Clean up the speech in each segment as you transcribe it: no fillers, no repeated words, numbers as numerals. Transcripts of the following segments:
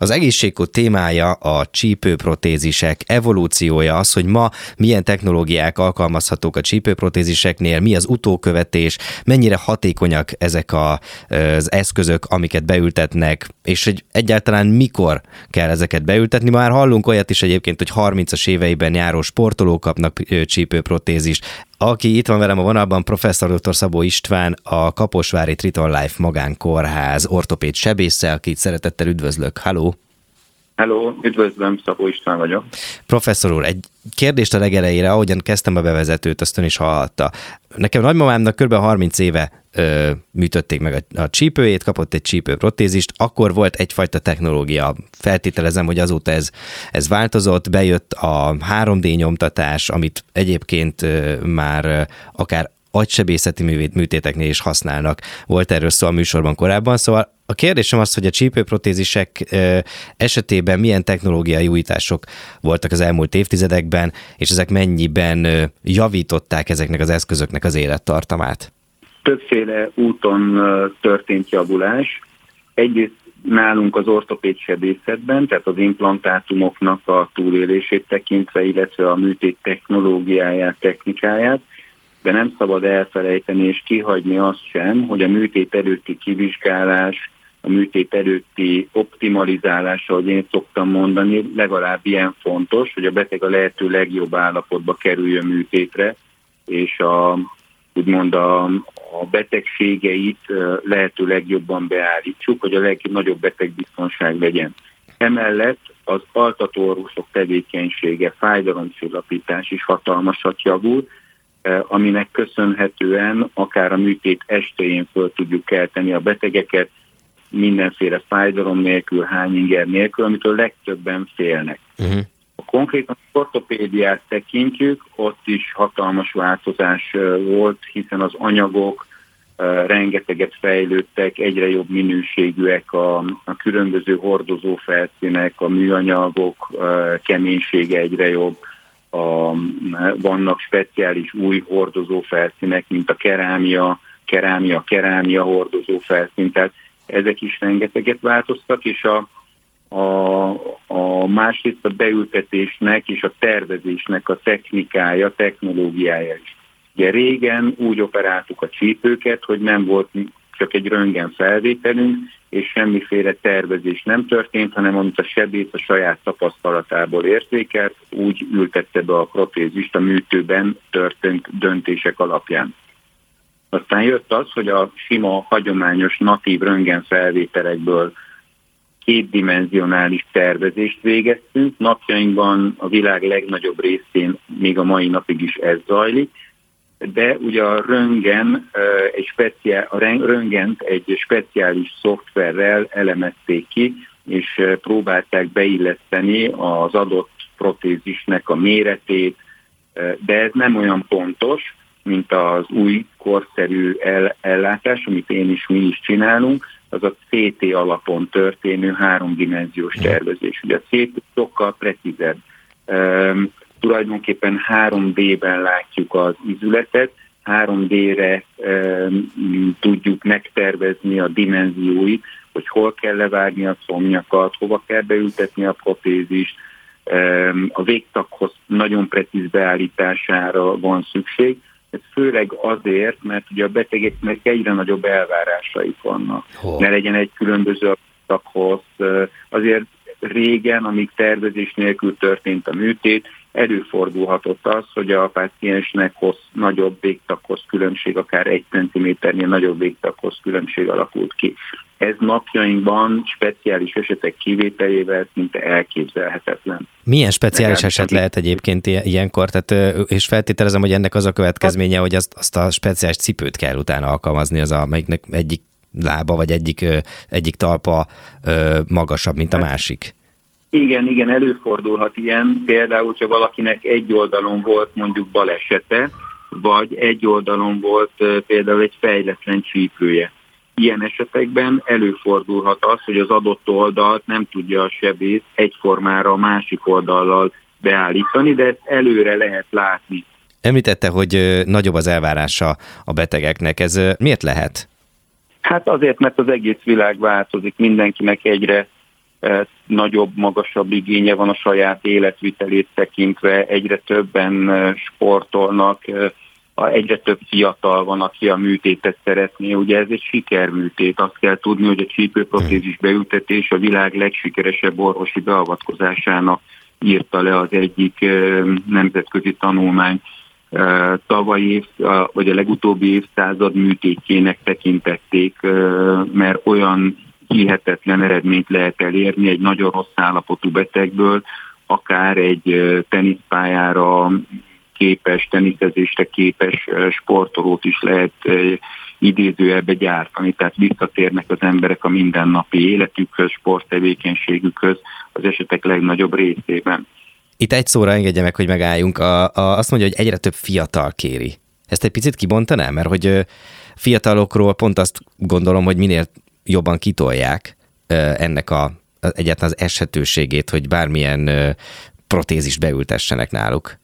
Az egészségkód témája a csípőprotézisek evolúciója, az, hogy ma milyen technológiák alkalmazhatók a csípőprotéziseknél, mi az utókövetés, mennyire hatékonyak ezek az eszközök, amiket beültetnek, és hogy egyáltalán mikor kell ezeket beültetni. Már hallunk olyat is egyébként, hogy 30-as éveiben járó sportolók kapnak csípőprotézist. Aki itt van velem a vonalban, professzor dr. Szabó István, a Kaposvári Triton Life Magánkórház ortopéd sebésze, akit szeretettel üdvözlök. Halló! Hello, üdvözlöm, Szabó István vagyok. Professzor úr, egy kérdést a legelejére, ahogyan kezdtem a bevezetőt, azt ön is hallhatta. Nekem nagymamámnak kb. 30 éve műtötték meg a csípőjét, kapott egy csípőprotézist, akkor volt egyfajta technológia. Feltételezem, hogy azóta ez változott, bejött a 3D nyomtatás, amit egyébként már akár agysebészeti műtéteknél is használnak. Volt erről szó a műsorban korábban, szóval a kérdésem az, hogy a csípőprotézisek esetében milyen technológiai újítások voltak az elmúlt évtizedekben, és ezek mennyiben javították ezeknek az eszközöknek az élettartamát? Többféle úton történt javulás. Egyrészt nálunk az ortopéd sebészetben, tehát az implantátumoknak a túlélését tekintve, illetve a műtét technológiáját, technikáját, de nem szabad elfelejteni és kihagyni azt sem, hogy a műtét előtti kivizsgálás, a műtét előtti optimalizálás, ahogy én szoktam mondani, legalább ilyen fontos, hogy a beteg a lehető legjobb állapotba kerüljön műtétre, és úgymond a betegségeit lehető legjobban beállítsuk, hogy a legnagyobb betegbiztonság legyen. Emellett az altatóorvosok tevékenysége, fájdalomcsillapítás is hatalmasat javul, aminek köszönhetően akár a műtét estéjén föl tudjuk kelteni a betegeket, mindenféle fájdalom nélkül, hányinger nélkül, amitől legtöbben félnek. A konkrétan ortopédiát tekintjük, ott is hatalmas változás volt, hiszen az anyagok rengeteget fejlődtek, egyre jobb minőségűek a különböző hordozó felszínek, a műanyagok keménysége egyre jobb, vannak speciális új hordozó felszínek, mint a kerámia hordozó felszín, tehát ezek is rengeteget változtak, és a másrészt a beültetésnek és a tervezésnek a technikája, technológiája is. Ugye régen úgy operáltuk a csípőket, hogy nem volt csak egy röntgen felvételünk, és semmiféle tervezés nem történt, hanem amit a sebész a saját tapasztalatából érzékelt, úgy ültette be a protézist a műtőben történt döntések alapján. Aztán jött az, hogy a sima, hagyományos, natív röntgen felvételekből kétdimenzionális tervezést végeztünk. Napjainkban a világ legnagyobb részén még a mai napig is ez zajlik, de ugye a röntgent egy speciális szoftverrel elemezték ki, és próbálták beilleszteni az adott protézisnek a méretét, de ez nem olyan pontos, mint az új korszerű ellátás, amit mi is csinálunk, az a CT alapon történő 3D tervezés. Ugye a CT sokkal precízebb. Tulajdonképpen 3D-ben látjuk az izületet, 3D-re tudjuk megtervezni a dimenzióit, hogy hol kell levágni a szomnyakat, hova kell beültetni a protézist, a végtaghoz nagyon precíz beállítására van szükség. Ez főleg azért, mert ugye a betegeknek egyre nagyobb elvárásaik vannak. Ne legyen egy különböző taghoz. Azért régen, amíg tervezés nélkül történt a műtét, előfordulhatott az, hogy a páciensnek nagyobb végtaghoz különbség, akár 1 cm-nél nagyobb végtaghoz különbség alakult ki. Ez napjainkban speciális esetek kivételével szinte elképzelhetetlen. Milyen speciális eset lehet egyébként ilyenkor? Tehát, és feltételezem, hogy ennek az a következménye, hogy azt a speciális cipőt kell utána alkalmazni, az amelyiknek egyik lába vagy egyik talpa magasabb, mint a másik. Igen, előfordulhat ilyen. Például, hogyha valakinek egy oldalon volt mondjuk balesete, vagy egy oldalon volt például egy fejletlen csípője. Ilyen esetekben előfordulhat az, hogy az adott oldalt nem tudja a sebész egyformára a másik oldallal beállítani, de ezt előre lehet látni. Említette, hogy nagyobb az elvárása a betegeknek. Ez miért lehet? Hát azért, mert az egész világ változik, mindenkinek egyre nagyobb, magasabb igénye van a saját életvitelét tekintve, egyre többen sportolnak, egyre több fiatal van, aki a műtétet szeretné. Ugye ez egy sikerműtét. Azt kell tudni, hogy a csípőprotézis beültetés a világ legsikeresebb orvosi beavatkozásának írta le az egyik nemzetközi tanulmány. Tavalyi vagy a legutóbbi évszázad műtétjének tekintették, mert olyan hihetetlen eredményt lehet elérni egy nagyon rossz állapotú betegből, akár egy teniszpályára képes, teniszezésre képes sportolót is lehet idézőjelbe gyártani, tehát visszatérnek az emberek a mindennapi életükhöz, sporttevékenységükhöz az esetek legnagyobb részében. Itt egy szóra engedje meg, hogy megálljunk. Azt mondja, hogy egyre több fiatal kéri. Ezt egy picit kibontaná? Mert hogy fiatalokról pont azt gondolom, hogy minél jobban kitolják ennek egyáltalán az eshetőségét, hogy bármilyen protézist beültessenek náluk.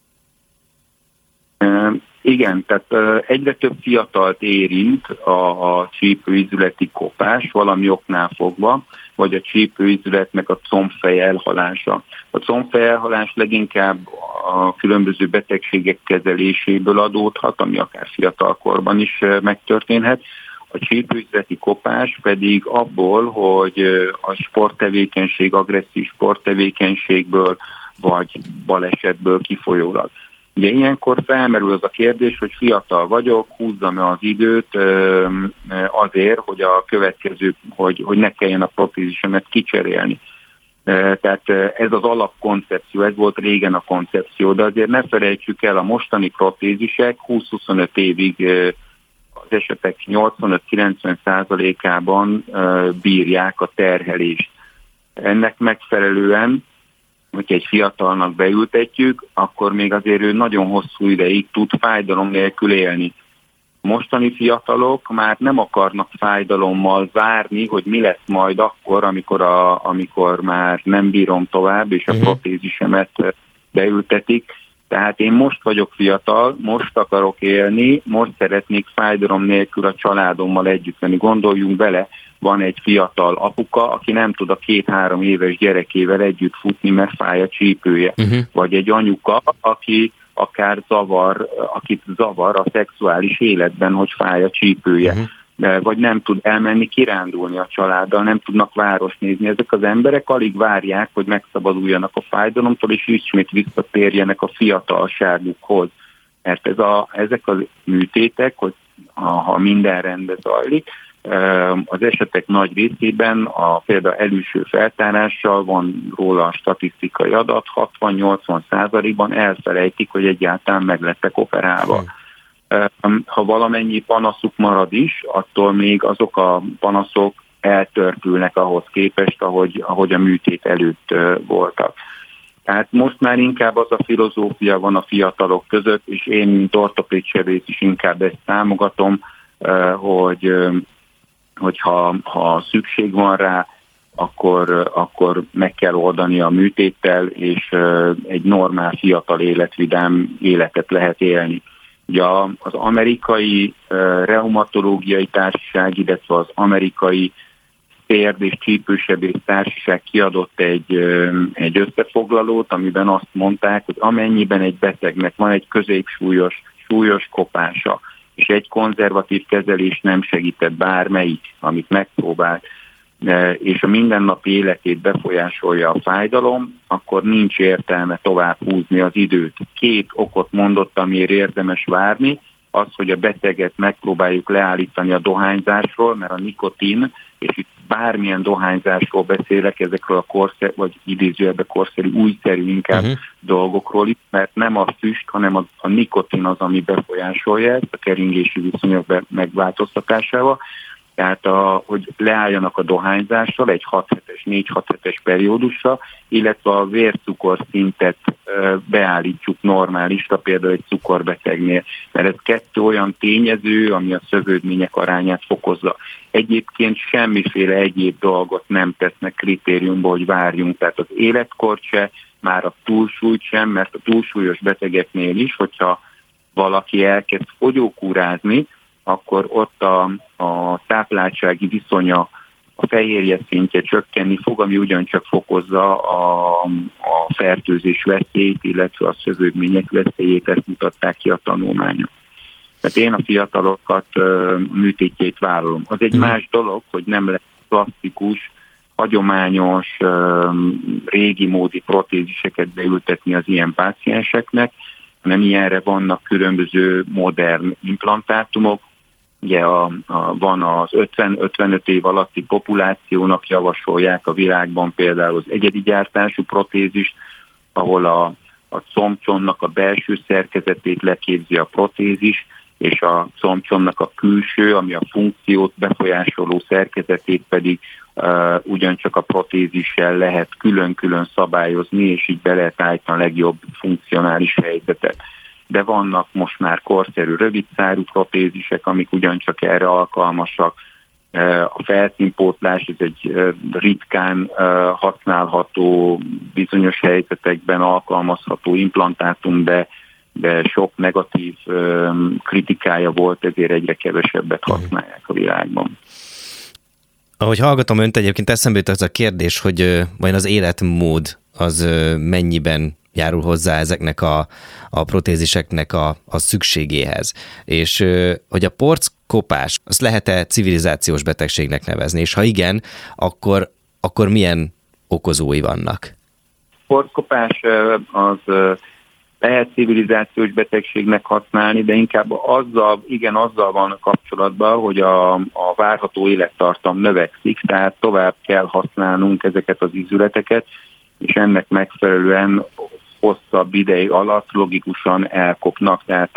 Igen, tehát egyre több fiatalt érint a csípőizületi kopás valami oknál fogva, vagy a csípőizületnek a combfej elhalása. A combfej elhalás leginkább a különböző betegségek kezeléséből adódhat, ami akár fiatalkorban is megtörténhet. A csípőizületi kopás pedig abból, hogy a sporttevékenység, agresszív sporttevékenységből vagy balesetből kifolyólag. Ugye ilyenkor felmerül az a kérdés, hogy fiatal vagyok, húzzam-e az időt azért, hogy a következő, hogy ne kelljen a protézisemet kicserélni. Tehát ez az alapkoncepció, ez volt régen a koncepció, de azért ne felejtsük el, a mostani protézisek 20-25 évig az esetek 85-90%-ában bírják a terhelést. Ennek megfelelően, hogyha egy fiatalnak beültetjük, akkor még azért ő nagyon hosszú ideig tud fájdalom nélkül élni. Mostani fiatalok már nem akarnak fájdalommal várni, hogy mi lesz majd akkor, amikor már nem bírom tovább, és a protézisemet beültetik. Tehát én most vagyok fiatal, most akarok élni, most szeretnék fájdalom nélkül a családommal együtt lenni. Gondoljunk bele, van egy fiatal apuka, aki nem tud a 2-3 éves gyerekével együtt futni, mert fáj a csípője. Vagy egy anyuka, aki akár akit zavar a szexuális életben, hogy fáj a csípője. Vagy nem tud elmenni kirándulni a családdal, nem tudnak várost nézni. Ezek az emberek alig várják, hogy megszabaduljanak a fájdalomtól, és ismét visszatérjenek a fiatalságukhoz. Mert ezek a műtétek, hogy ha minden rendben zajlik, az esetek nagy részében például előső feltárással van róla a statisztikai adat, 60-80%-ban elfelejtik, hogy egyáltalán meg lettek operálva. Ha valamennyi panaszuk marad is, attól még azok a panaszok eltörpülnek ahhoz képest, ahogy a műtét előtt voltak. Tehát most már inkább az a filozófia van a fiatalok között, és én, mint ortopédsebész is inkább ezt támogatom, hogyha szükség van rá, akkor meg kell oldani a műtéttel, és egy normál, fiatal, életvidám életet lehet élni. Ugye az amerikai reumatológiai társaság, illetve az amerikai térd- és csípősebész társaság kiadott egy összefoglalót, amiben azt mondták, hogy amennyiben egy betegnek van egy középsúlyos kopása, és egy konzervatív kezelés nem segített bármelyik, amit megpróbált, és a mindennapi életét befolyásolja a fájdalom, akkor nincs értelme tovább húzni az időt. 2 okot mondott, amiért érdemes várni, az, hogy a beteget megpróbáljuk leállítani a dohányzásról, mert a nikotin, és itt bármilyen dohányzásról beszélek, ezekről a korszerű, vagy idézőjelben korszerű, újszerű inkább dolgokról is, mert nem a füst, hanem a nikotin az, ami befolyásolja ezt a keringési viszonyok megváltoztatásával. Tehát, hogy leálljanak a dohányzással egy 4-6 hetes periódusra, illetve a vércukorszintet beállítjuk normálisra, például egy cukorbetegnél, mert ez 2 olyan tényező, ami a szövődmények arányát fokozza. Egyébként semmiféle egyéb dolgot nem tesznek kritériumba, hogy várjunk, tehát az életkort se, már a túlsúlyt sem, mert a túlsúlyos betegeknél is, hogyha valaki elkezd fogyókúrázni, akkor ott a tápláltsági viszonya a fehérje szintje csökkenni fog, ami ugyancsak fokozza a fertőzés veszélyét, illetve a szövődmények veszélyét, ezt mutatták ki a tanulmányok. Tehát én a fiatalokat műtétjét vállalom. Az egy más dolog, hogy nem lesz klasszikus, hagyományos, régi módi protéziseket beültetni az ilyen pácienseknek, hanem ilyenre vannak különböző modern implantátumok. Ugye van az 50-55 év alatti populációnak javasolják a világban például az egyedi gyártású protézist, ahol a combcsontnak a belső szerkezetét leképzi a protézis, és a combcsontnak a külső, ami a funkciót befolyásoló szerkezetét pedig ugyancsak a protézissel lehet külön-külön szabályozni, és így be lehet állítani a legjobb funkcionális helyzetet. De vannak most már korszerű rövidszárú protézisek, amik ugyancsak erre alkalmasak. A felszínpótlás, ez egy ritkán használható, bizonyos helyzetekben alkalmazható implantátum, de sok negatív kritikája volt, ezért egyre kevesebbet használják a világban. Ahogy hallgatom önt, egyébként eszembe jut az a kérdés, hogy vajon az életmód az mennyiben járul hozzá ezeknek a protéziseknek a szükségéhez. És hogy a porckopás, azt lehet-e civilizációs betegségnek nevezni? És ha igen, akkor milyen okozói vannak? Porckopás az lehet civilizációs betegségnek használni, de inkább azzal van kapcsolatban, hogy a várható élettartam növekszik, tehát tovább kell használnunk ezeket az izületeket, és ennek megfelelően hosszabb ideig alatt logikusan elkopnak, tehát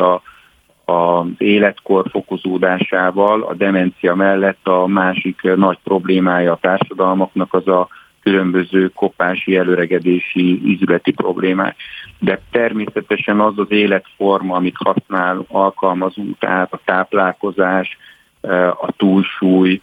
az életkor fokozódásával, a demencia mellett a másik nagy problémája a társadalmaknak az a különböző kopási, előregedési, izületi problémák. De természetesen az az életforma, amit alkalmazunk, tehát a táplálkozás, a túlsúly,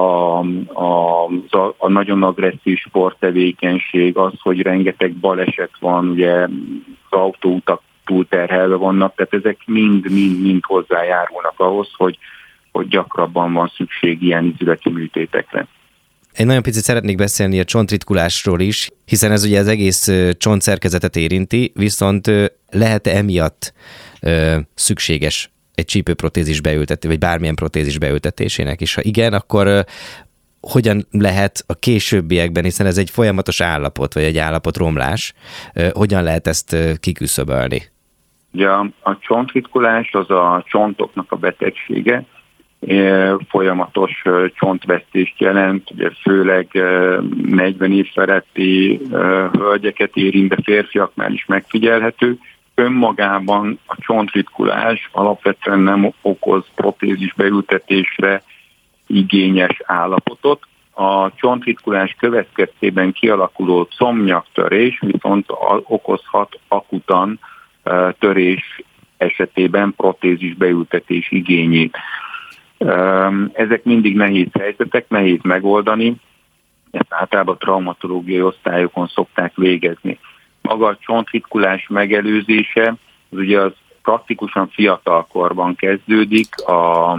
a nagyon agresszív sporttevékenység, az, hogy rengeteg baleset van, ugye az autóutak túlterhelve vannak, tehát ezek mind hozzájárulnak ahhoz, hogy gyakrabban van szükség ilyen izületi műtétekre. Én nagyon picit szeretnék beszélni a csontritkulásról is, hiszen ez ugye az egész csontszerkezetet érinti, viszont lehet-e emiatt szükséges egy csípőprotézis beültetés, vagy bármilyen protézis beültetésének is? Ha igen, akkor hogyan lehet a későbbiekben, hiszen ez egy folyamatos állapot, vagy egy állapotromlás, hogyan lehet ezt kiküszöbölni? Ugye a csontritkulás az a csontoknak a betegsége, folyamatos csontvesztést jelent, ugye főleg 40 év feletti hölgyeket érint, de férfiaknál is megfigyelhető. Önmagában a csontritkulás alapvetően nem okoz protézis beültetésre igényes állapotot. A csontritkulás következtében kialakuló combnyaktörés viszont okozhat akutan törés esetében protézis beültetés igényét. Ezek mindig nehéz helyzetek, nehéz megoldani, ezt általában traumatológiai osztályokon szokták végezni. Maga a csontritkulás megelőzése, az ugye az praktikusan fiatalkorban kezdődik, a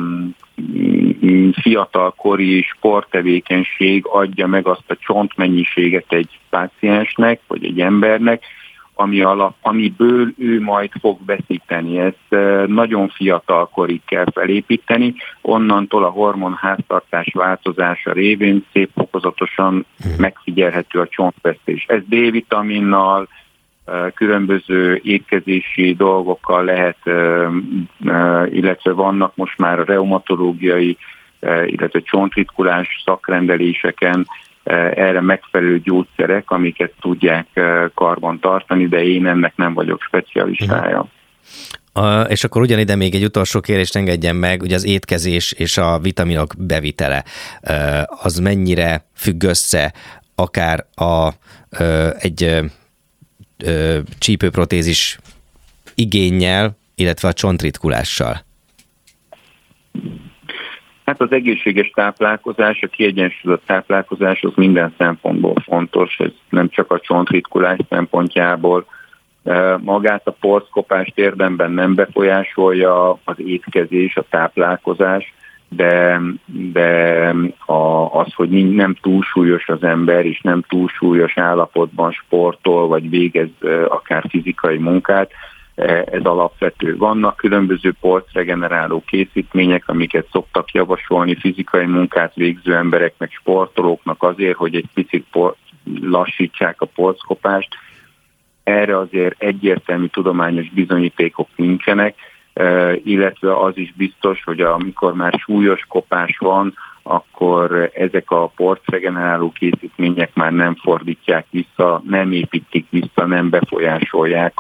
fiatalkori sporttevékenység adja meg azt a csontmennyiséget egy páciensnek, vagy egy embernek, amiből ő majd fog veszíteni. Ezt nagyon fiatalkorig kell felépíteni, onnantól a hormonháztartás változása révén szép fokozatosan megfigyelhető a csontvesztés. Ez D-vitaminnal, különböző étkezési dolgokkal lehet, illetve vannak most már a reumatológiai, illetve csontritkulás szakrendeléseken erre megfelelő gyógyszerek, amiket tudják karban tartani, de én ennek nem vagyok specialistája. És akkor ugyanide még egy utolsó kérést engedjen meg, ugye az étkezés és a vitaminok bevitele, az mennyire függ össze akár egy csípőprotézis igénnyel, illetve a csontritkulással? Hát az egészséges táplálkozás, a kiegyensúlyozott táplálkozás az minden szempontból fontos, ez nem csak a csontritkulás szempontjából. Magát a porckopást érdemben nem befolyásolja az étkezés, a táplálkozás, de az, hogy nem túlsúlyos az ember, és nem túlsúlyos állapotban sportol, vagy végez akár fizikai munkát, ez alapvető. Vannak különböző porcregeneráló készítmények, amiket szoktak javasolni fizikai munkát végző embereknek, sportolóknak azért, hogy egy picit lassítsák a porckopást. Erre azért egyértelmű tudományos bizonyítékok nincsenek, illetve az is biztos, hogy amikor már súlyos kopás van, akkor ezek a porcregeneráló készítmények már nem fordítják vissza, nem építik vissza, nem befolyásolják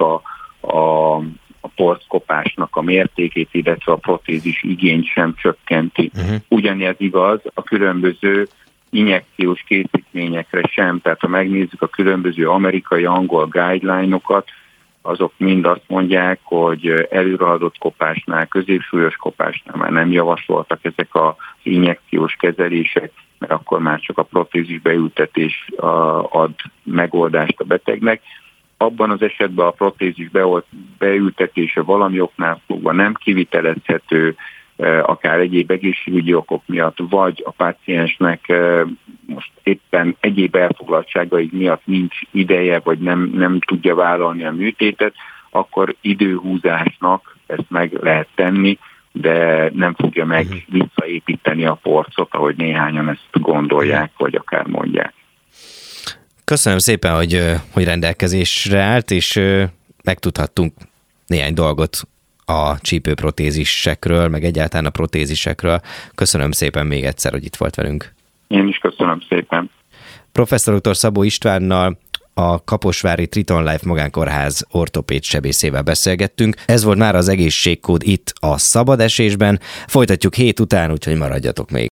a porckopásnak a mértékét, illetve a protézis igényt sem csökkenti. Ugyanez igaz a különböző injekciós készítményekre sem, tehát ha megnézzük a különböző amerikai, angol guideline-okat, azok mind azt mondják, hogy előrehaladott kopásnál, középsúlyos kopásnál már nem javasoltak ezek az injekciós kezelések, mert akkor már csak a protézis beültetés ad megoldást a betegnek. Abban az esetben a protézis beültetése valami oknál fogva nem kivitelezhető, akár egyéb egészségügyi okok miatt, vagy a páciensnek most éppen egyéb elfoglaltságai miatt nincs ideje, vagy nem tudja vállalni a műtétet, akkor időhúzásnak ezt meg lehet tenni, de nem fogja meg visszaépíteni a porcot, ahogy néhányan ezt gondolják, vagy akár mondják. Köszönöm szépen, hogy rendelkezésre állt, és megtudhattunk néhány dolgot a csípőprotézisekről, meg egyáltalán a protézisekről. Köszönöm szépen még egyszer, hogy itt volt velünk. Én is köszönöm szépen. Professzor dr. Szabó Istvánnal, a Kaposvári Triton Life Magánkórház ortopéd sebészével beszélgettünk. Ez volt már az Egészségkód itt a Szabad Esésben. Folytatjuk hét után, úgyhogy maradjatok még.